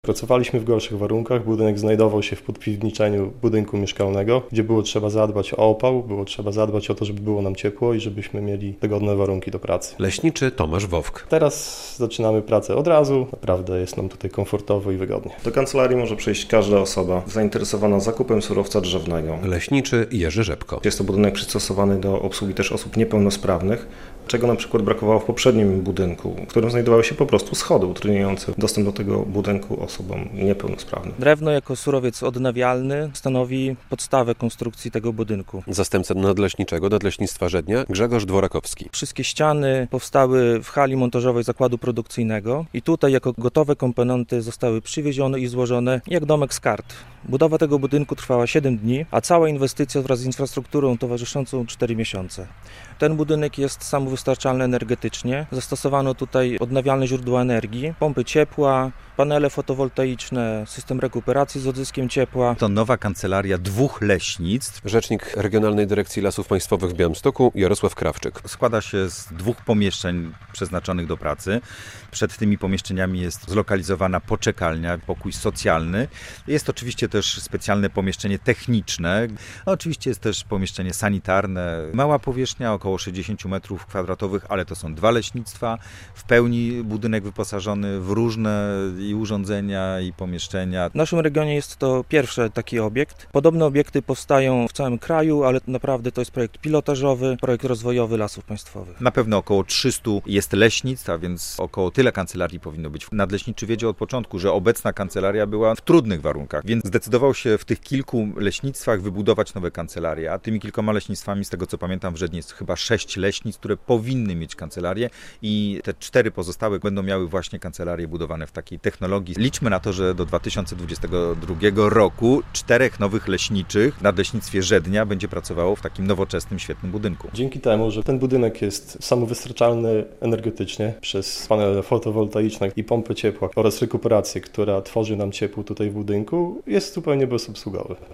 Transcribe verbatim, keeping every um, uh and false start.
Pracowaliśmy w gorszych warunkach. Budynek znajdował się w podpiwniczeniu budynku mieszkalnego, gdzie było trzeba zadbać o opał, było trzeba zadbać o to, żeby było nam ciepło i żebyśmy mieli wygodne warunki do pracy. Leśniczy Tomasz Wowk. Teraz zaczynamy pracę od razu. Naprawdę jest nam tutaj komfortowo i wygodnie. Do kancelarii może przyjść każda osoba zainteresowana zakupem surowca drzewnego. Leśniczy Jerzy Rzepko. Jest to budynek przystosowany do obsługi też osób niepełnosprawnych, czego na przykład brakowało w poprzednim budynku, w którym znajdowały się po prostu schody utrudniające dostęp do tego budynku osobom niepełnosprawnym. Drewno jako surowiec odnawialny stanowi podstawę konstrukcji tego budynku. Zastępca nadleśniczego Nadleśnictwa Żednia Grzegorz Dworakowski. Wszystkie ściany powstały w hali montażowej zakładu produkcyjnego i tutaj jako gotowe komponenty zostały przywiezione i złożone jak domek z kart. Budowa tego budynku trwała siedem dni, a cała inwestycja wraz z infrastrukturą towarzyszącą cztery miesiące. Ten budynek jest samowystarczalny energetycznie. Zastosowano tutaj odnawialne źródła energii, pompy ciepła, panele fotowoltaiczne, system rekuperacji z odzyskiem ciepła. To nowa kancelaria dwóch leśnictw. Rzecznik Regionalnej Dyrekcji Lasów Państwowych w Białymstoku Jarosław Krawczyk. Składa się z dwóch pomieszczeń przeznaczonych do pracy. Przed tymi pomieszczeniami jest zlokalizowana poczekalnia, pokój socjalny. Jest oczywiście też specjalne pomieszczenie techniczne. No, oczywiście jest też pomieszczenie sanitarne. Mała powierzchnia, około sześćdziesiąt metrów kwadratowych, ale to są dwa leśnictwa. W pełni budynek wyposażony w różne i urządzenia, i pomieszczenia. W naszym regionie jest to pierwszy taki obiekt. Podobne obiekty powstają w całym kraju, ale naprawdę to jest projekt pilotażowy, projekt rozwojowy Lasów Państwowych. Na pewno około trzysta jest leśnictw, a więc około tyle kancelarii powinno być. Nadleśniczy wiedział od początku, że obecna kancelaria była w trudnych warunkach, więc zdecydował się w tych kilku leśnictwach wybudować nowe kancelarie. A tymi kilkoma leśnictwami, z tego co pamiętam, w Żednie jest chyba sześć leśnictw, które powinny mieć kancelarię i te cztery pozostałe będą miały właśnie kancelarie budowane w takiej technologii. Liczmy na to, że do dwa tysiące dwudziestego drugiego roku czterech nowych leśniczych w Nadleśnictwie Żednia będzie pracowało w takim nowoczesnym, świetnym budynku. Dzięki temu, że ten budynek jest samowystarczalny energetycznie przez panele fotowoltaiczne i pompy ciepła oraz rekuperację, która tworzy nam ciepło tutaj w budynku, jest zupełnie bezobsługowy.